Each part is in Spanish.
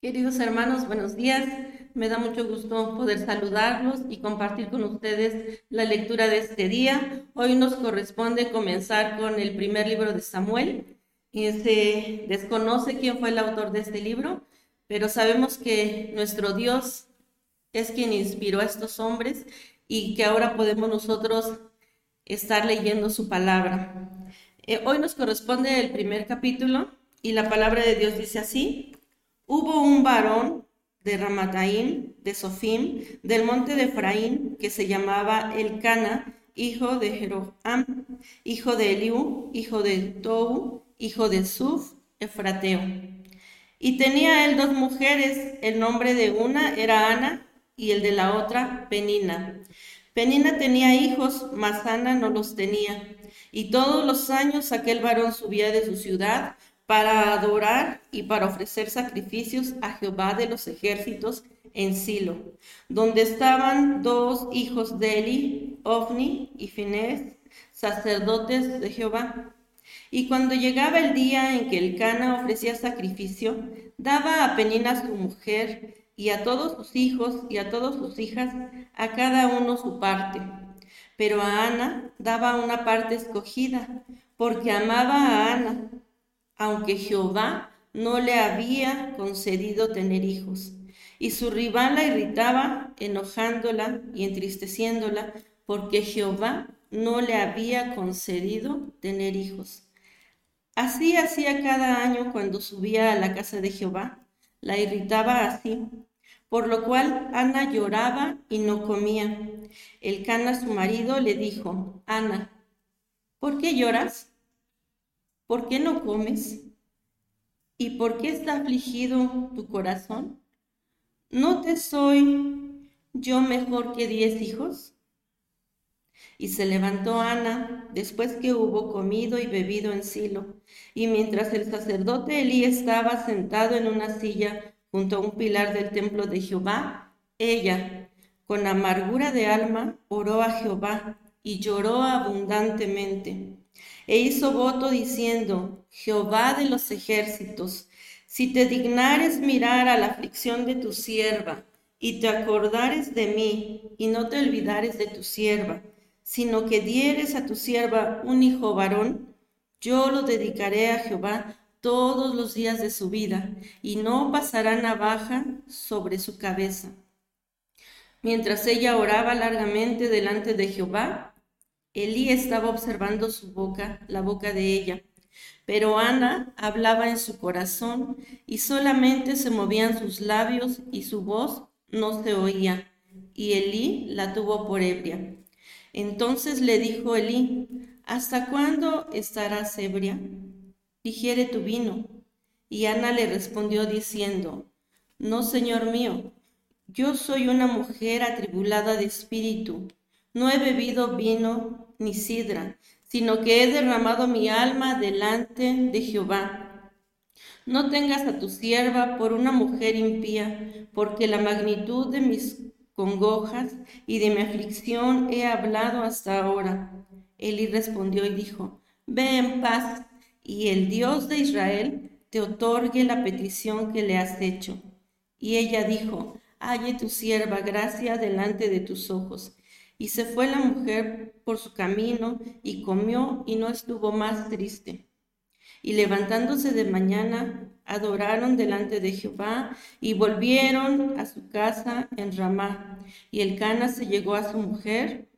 Queridos hermanos, buenos días. Me da mucho gusto poder saludarlos y compartir con ustedes la lectura de este día. Hoy nos corresponde comenzar con el primer libro de Samuel. Y se desconoce quién fue el autor de este libro, pero sabemos que nuestro Dios es quien inspiró a estos hombres y que ahora podemos nosotros estar leyendo su palabra. Hoy nos corresponde el primer capítulo y la palabra de Dios dice así: Hubo un varón de Ramataim, de Sofim, del monte de Efraín, que se llamaba Elcana, hijo de Jeroham, hijo de Eliú, hijo de Tou, hijo de Suf, efrateo. Y tenía él dos mujeres, el nombre de una era Ana y el de la otra Penina. Penina tenía hijos, mas Ana no los tenía. Y todos los años aquel varón subía de su ciudad para adorar y para ofrecer sacrificios a Jehová de los ejércitos en Silo, donde estaban dos hijos de Eli, Ofni y Finés, sacerdotes de Jehová. Y cuando llegaba el día en que Elcana ofrecía sacrificio, daba a Penina su mujer y a todos sus hijos y a todas sus hijas, a cada uno su parte. Pero a Ana daba una parte escogida, porque amaba a Ana, aunque Jehová no le había concedido tener hijos. Y su rival la irritaba, enojándola y entristeciéndola, porque Jehová no le había concedido tener hijos. Así hacía cada año cuando subía a la casa de Jehová, la irritaba así, por lo cual Ana lloraba y no comía. Elcana, su marido, le dijo: Ana, ¿por qué lloras? ¿Por qué no comes? ¿Y por qué está afligido tu corazón? ¿No te soy yo mejor que 10 hijos? Y se levantó Ana después que hubo comido y bebido en Silo, y mientras el sacerdote Elí estaba sentado en una silla junto a un pilar del templo de Jehová, ella, con amargura de alma, oró a Jehová y lloró abundantemente. E hizo voto diciendo: Jehová de los ejércitos, si te dignares mirar a la aflicción de tu sierva, y te acordares de mí, y no te olvidares de tu sierva, sino que dieres a tu sierva un hijo varón, yo lo dedicaré a Jehová todos los días de su vida, y no pasará navaja sobre su cabeza. Mientras ella oraba largamente delante de Jehová, Elí estaba observando su boca, la boca de ella. Pero Ana hablaba en su corazón y solamente se movían sus labios y su voz no se oía. Y Elí la tuvo por ebria. Entonces le dijo Elí: ¿Hasta cuándo estarás ebria? Digiere tu vino. Y Ana le respondió diciendo: No, señor mío, yo soy una mujer atribulada de espíritu. No he bebido vino ni sidra, sino que he derramado mi alma delante de Jehová. No tengas a tu sierva por una mujer impía, porque la magnitud de mis congojas y de mi aflicción he hablado hasta ahora. Elí respondió y dijo: Ve en paz, y el Dios de Israel te otorgue la petición que le has hecho. Y ella dijo: Halle tu sierva gracia delante de tus ojos. Y se fue la mujer por su camino, y comió, y no estuvo más triste. Y levantándose de mañana, adoraron delante de Jehová, y volvieron a su casa en Ramá. Y Elcana se llegó a su mujer,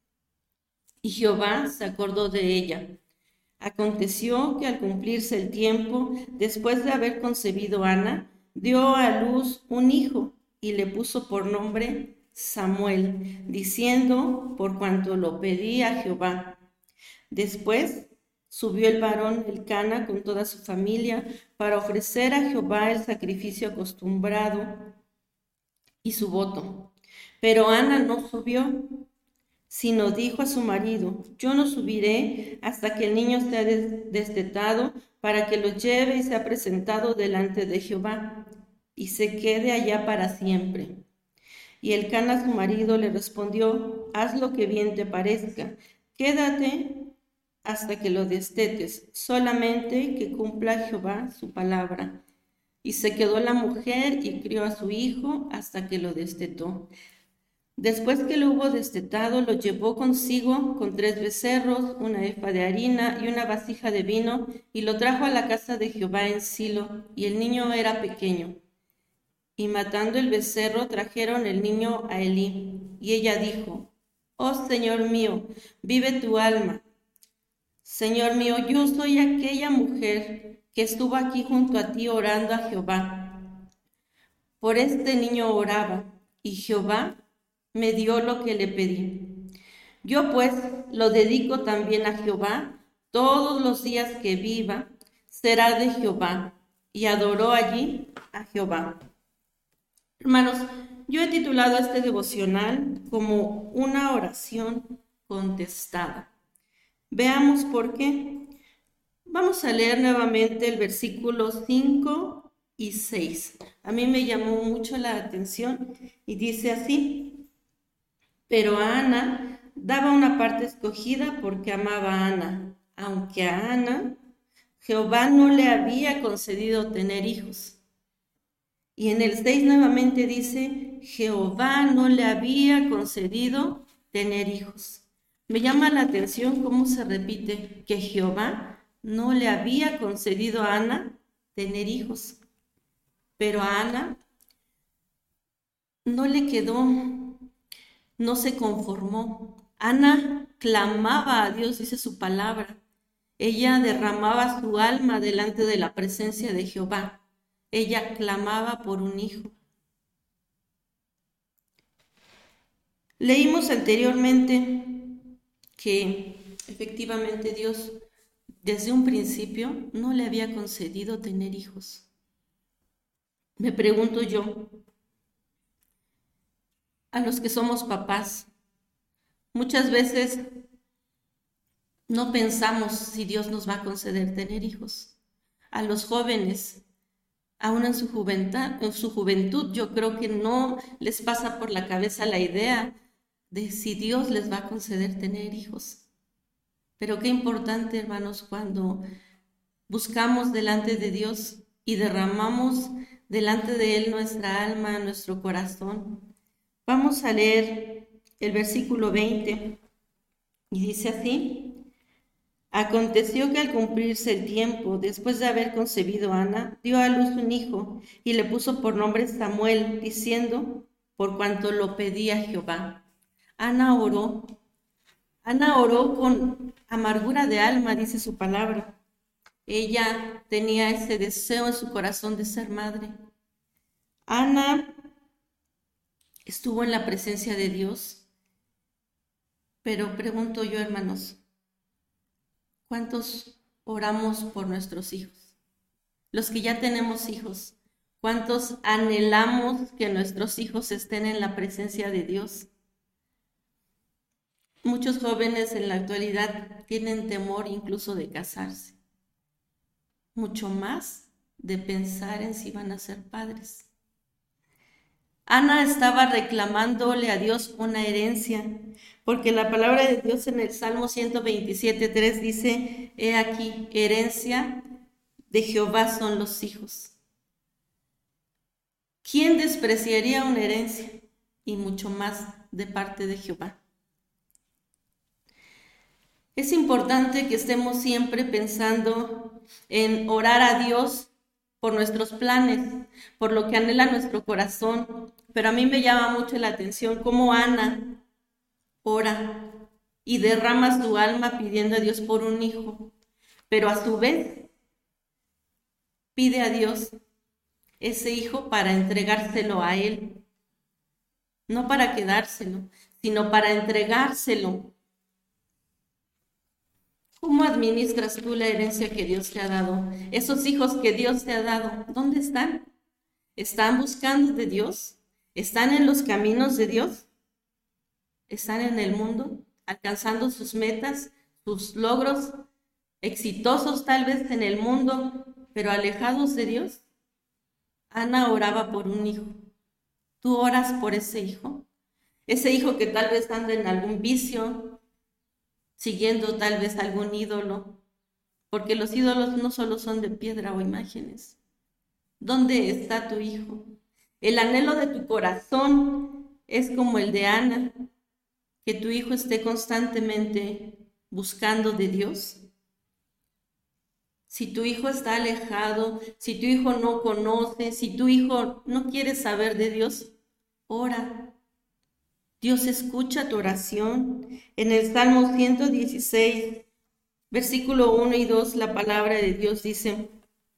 y Jehová se acordó de ella. Aconteció que al cumplirse el tiempo, después de haber concebido Ana, dio a luz un hijo, y le puso por nombre Samuel, diciendo: por cuanto lo pedí a Jehová. Después subió el varón Elcana con toda su familia para ofrecer a Jehová el sacrificio acostumbrado y su voto. Pero Ana no subió, sino dijo a su marido: Yo no subiré hasta que el niño sea destetado, para que lo lleve y sea presentado delante de Jehová, y se quede allá para siempre. Y Elcana su marido le respondió: Haz lo que bien te parezca, quédate hasta que lo destetes, solamente que cumpla Jehová su palabra. Y se quedó la mujer y crió a su hijo hasta que lo destetó. Después que lo hubo destetado, lo llevó consigo con 3 becerros, una efa de harina y una vasija de vino, y lo trajo a la casa de Jehová en Silo, y el niño era pequeño. Y matando el becerro, trajeron el niño a Elí, y ella dijo: Oh Señor mío, vive tu alma. Señor mío, yo soy aquella mujer que estuvo aquí junto a ti orando a Jehová. Por este niño oraba, y Jehová me dio lo que le pedí. Yo pues lo dedico también a Jehová, todos los días que viva será de Jehová. Y adoró allí a Jehová. Hermanos, yo he titulado este devocional como una oración contestada. Veamos por qué. Vamos a leer nuevamente el versículo 5 y 6. A mí me llamó mucho la atención y dice así: Pero a Ana daba una parte escogida porque amaba a Ana, aunque a Ana Jehová no le había concedido tener hijos. Y en el 6 nuevamente dice: Jehová no le había concedido tener hijos. Me llama la atención cómo se repite que Jehová no le había concedido a Ana tener hijos. Pero a Ana no le quedó, no se conformó. Ana clamaba a Dios, dice su palabra. Ella derramaba su alma delante de la presencia de Jehová. Ella clamaba por un hijo. Leímos anteriormente que efectivamente Dios desde un principio no le había concedido tener hijos. Me pregunto yo, a los que somos papás, muchas veces no pensamos si Dios nos va a conceder tener hijos. A los jóvenes, aún en su juventud, yo creo que no les pasa por la cabeza la idea de si Dios les va a conceder tener hijos. Pero qué importante, hermanos, cuando buscamos delante de Dios y derramamos delante de Él nuestra alma, nuestro corazón. Vamos a leer el versículo 20 y dice así: Aconteció que al cumplirse el tiempo, después de haber concebido Ana, dio a luz un hijo y le puso por nombre Samuel, diciendo: por cuanto lo pedía Jehová. Ana oró con amargura de alma, dice su palabra. Ella tenía ese deseo en su corazón de ser madre. Ana estuvo en la presencia de Dios, pero pregunto yo, hermanos, ¿cuántos oramos por nuestros hijos? Los que ya tenemos hijos, ¿cuántos anhelamos que nuestros hijos estén en la presencia de Dios? Muchos jóvenes en la actualidad tienen temor incluso de casarse, mucho más de pensar en si van a ser padres. Ana estaba reclamándole a Dios una herencia, porque la palabra de Dios en el Salmo 127:3 dice: He aquí, herencia de Jehová son los hijos. ¿Quién despreciaría una herencia? Y mucho más de parte de Jehová. Es importante que estemos siempre pensando en orar a Dios por nuestros planes, por lo que anhela nuestro corazón. Pero a mí me llama mucho la atención cómo Ana ora y derrama su alma pidiendo a Dios por un hijo, pero a su vez pide a Dios ese hijo para entregárselo a Él, no para quedárselo, sino para entregárselo. ¿Cómo administras tú la herencia que Dios te ha dado? Esos hijos que Dios te ha dado, ¿dónde están? ¿Están buscando de Dios? ¿Están en los caminos de Dios? ¿Están en el mundo, alcanzando sus metas, sus logros, exitosos tal vez en el mundo, pero alejados de Dios? Ana oraba por un hijo. ¿Tú oras por ese hijo? Ese hijo que tal vez anda en algún vicio, siguiendo tal vez algún ídolo, porque los ídolos no solo son de piedra o imágenes. ¿Dónde está tu hijo? El anhelo de tu corazón es como el de Ana, que tu hijo esté constantemente buscando de Dios. Si tu hijo está alejado, si tu hijo no conoce, si tu hijo no quiere saber de Dios, ora. Dios escucha tu oración. En el Salmo 116, versículo 1 y 2, la palabra de Dios dice: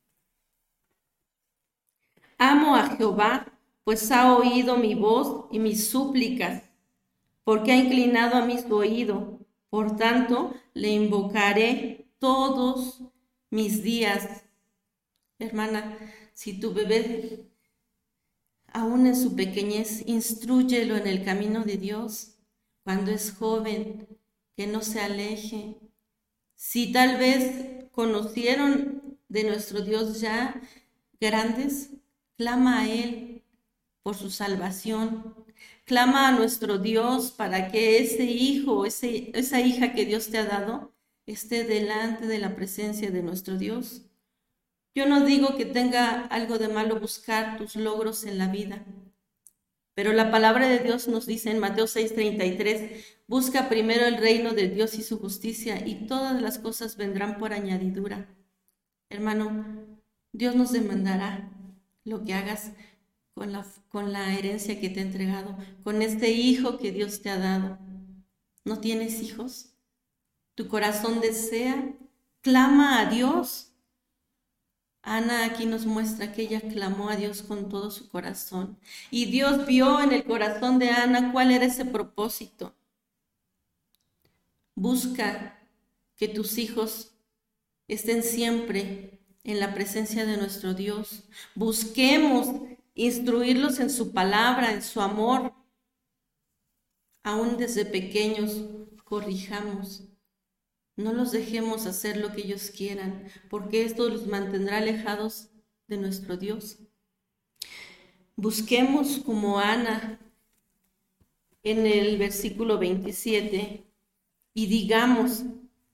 Amo a Jehová, pues ha oído mi voz y mis súplicas, porque ha inclinado a mí su oído. Por tanto, le invocaré todos mis días. Hermana, si tu bebé aún en su pequeñez, instrúyelo en el camino de Dios. Cuando es joven, que no se aleje. Si tal vez conocieron de nuestro Dios ya grandes, clama a Él por su salvación. Clama a nuestro Dios para que ese hijo, esa hija que Dios te ha dado, esté delante de la presencia de nuestro Dios. Yo no digo que tenga algo de malo buscar tus logros en la vida, pero la palabra de Dios nos dice en Mateo 6:33, busca primero el reino de Dios y su justicia y todas las cosas vendrán por añadidura. Hermano, Dios nos demandará lo que hagas con la herencia que te ha entregado, con este hijo que Dios te ha dado. ¿No tienes hijos? ¿Tu corazón desea? Clama a Dios. Ana aquí nos muestra que ella clamó a Dios con todo su corazón. Y Dios vio en el corazón de Ana cuál era ese propósito. Busca que tus hijos estén siempre en la presencia de nuestro Dios. Busquemos instruirlos en su palabra, en su amor. Aún desde pequeños, corrijamos. No los dejemos hacer lo que ellos quieran, porque esto los mantendrá alejados de nuestro Dios. Busquemos como Ana en el versículo 27 y digamos: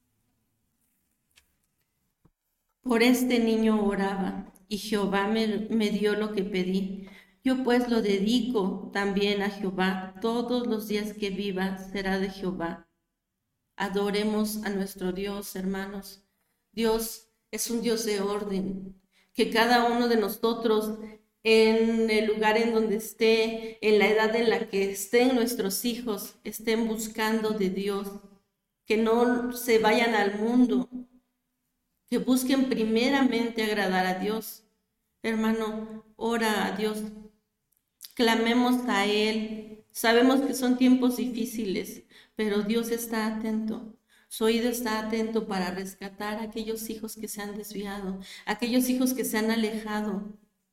por este niño oraba y Jehová me dio lo que pedí. Yo pues lo dedico también a Jehová. Todos los días que viva será de Jehová. Adoremos a nuestro Dios, hermanos. Dios es un Dios de orden. Que cada uno de nosotros, en el lugar en donde esté, en la edad en la que estén nuestros hijos, estén buscando de Dios. Que no se vayan al mundo. Que busquen primeramente agradar a Dios. Hermano, ora a Dios. Clamemos a Él. Sabemos que son tiempos difíciles, pero Dios está atento. Su oído está atento para rescatar a aquellos hijos que se han desviado, aquellos hijos que se han alejado.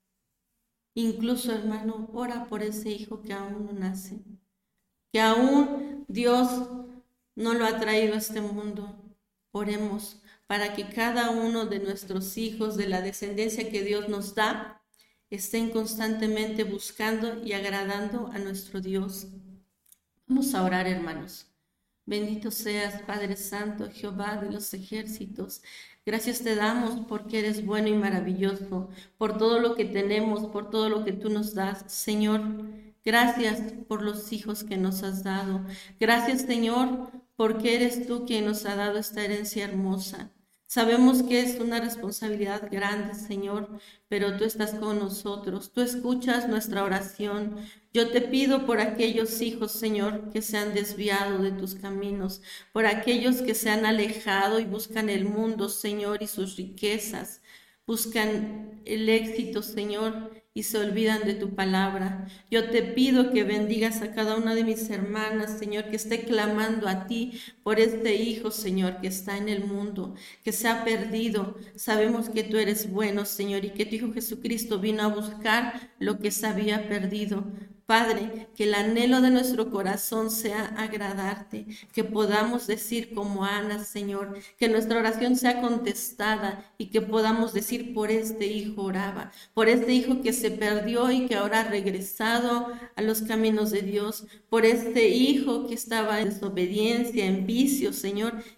Incluso, hermano, ora por ese hijo que aún no nace, que aún Dios no lo ha traído a este mundo. Oremos para que cada uno de nuestros hijos, de la descendencia que Dios nos da, estén constantemente buscando y agradando a nuestro Dios. Vamos a orar, hermanos. Bendito seas, Padre Santo, Jehová de los ejércitos. Gracias te damos porque eres bueno y maravilloso, por todo lo que tenemos, por todo lo que tú nos das, Señor. Gracias por los hijos que nos has dado. Gracias, Señor, porque eres tú quien nos ha dado esta herencia hermosa. Sabemos que es una responsabilidad grande, Señor, pero tú estás con nosotros. Tú escuchas nuestra oración. Yo te pido por aquellos hijos, Señor, que se han desviado de tus caminos, por aquellos que se han alejado y buscan el mundo, Señor, y sus riquezas. Buscan el éxito, Señor, y se olvidan de tu palabra. Yo te pido que bendigas a cada una de mis hermanas, Señor, que esté clamando a ti por este hijo, Señor, que está en el mundo, que se ha perdido. Sabemos que tú eres bueno, Señor, y que tu Hijo Jesucristo vino a buscar lo que se había perdido. Padre, que el anhelo de nuestro corazón sea agradarte, que podamos decir como Ana, Señor, que nuestra oración sea contestada y que podamos decir: por este hijo oraba, por este hijo que se perdió y que ahora ha regresado a los caminos de Dios, por este hijo que estaba en desobediencia, en vicio, Señor,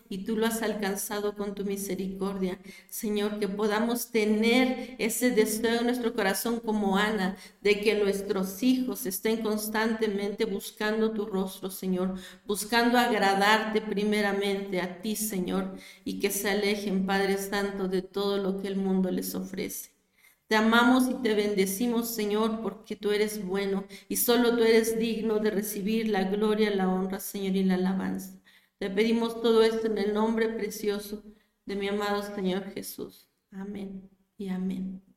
y tú lo has alcanzado con tu misericordia. Señor, que podamos tener ese deseo en nuestro corazón como Ana, de que nuestros hijos estén constantemente buscando tu rostro, Señor, buscando agradarte primeramente a ti, Señor, y que se alejen, Padre Santo, de todo lo que el mundo les ofrece. Te amamos y te bendecimos, Señor, porque tú eres bueno y solo tú eres digno de recibir la gloria, la honra, Señor, y la alabanza. Te pedimos todo esto en el nombre precioso de mi amado Señor Jesús. Amén y amén.